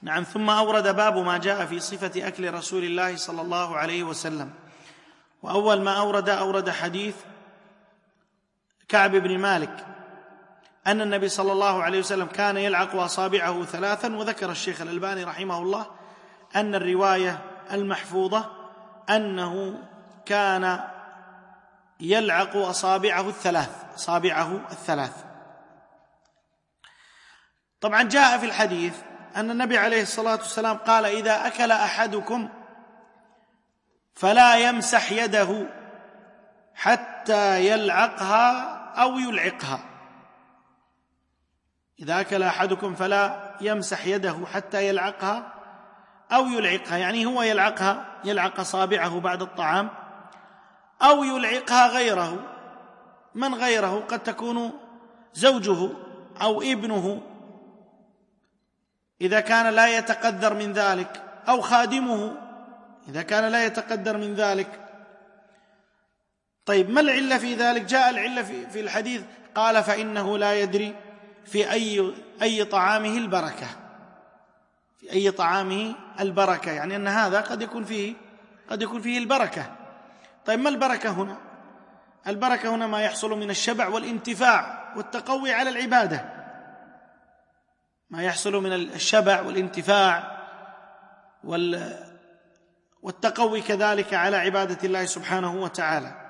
نعم. ثم أورد باب ما جاء في صفة أكل رسول الله صلى الله عليه وسلم. وأول ما أورد حديث كعب بن مالك أن النبي صلى الله عليه وسلم كان يلعق أصابعه 3. وذكر الشيخ الألباني رحمه الله أن الرواية المحفوظة أنه كان يلعق أصابعه 3. طبعا جاء في الحديث أن النبي عليه الصلاة والسلام قال: إذا أكل أحدكم فلا يمسح يده حتى يلعقها أو يلعقها. إذا أكل أحدكم فلا يمسح يده حتى يلعقها أو يلعقها، يعني هو يلعق أصابعه بعد الطعام، أو يلعقها غيره. من غيره؟ قد تكون زوجه أو ابنه إذا كان لا يتقدر من ذلك، أو خادمه إذا كان لا يتقدر من ذلك. طيب، ما العلة في ذلك؟ جاء العلة في الحديث، قال: فإنه لا يدري في أي طعامه البركة، في أي طعامه البركة، يعني أن هذا قد يكون فيه البركة. طيب، ما البركة هنا؟ البركة هنا ما يحصل من الشبع والانتفاع والتقوي على العبادة، ما يحصل من الشبع والانتفاع والتقوي كذلك على عبادة الله سبحانه وتعالى.